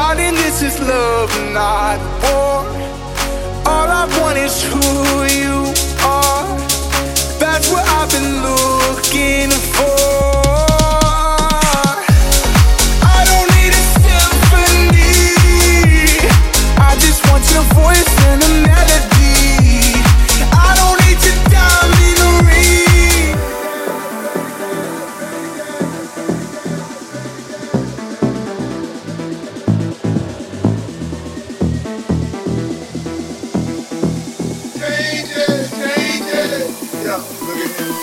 Darling, this is love, not war. All I want is who you are. That's what I've been looking for. I don't need a symphony. I just want your voice and a melody. I don't need your diamond ring. Yeah, look at him.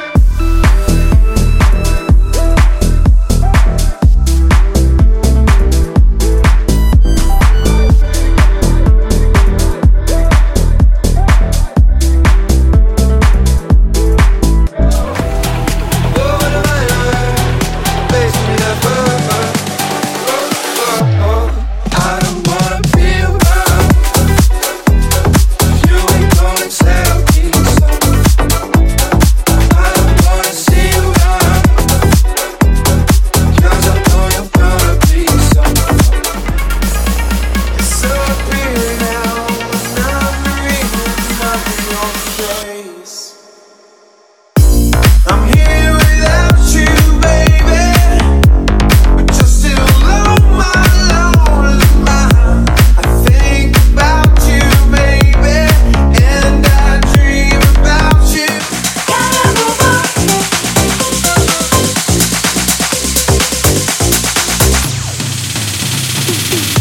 I'm here without you, baby, but you're still on my lonely mind. I think about you, baby, and I dream about you. Gotta move on.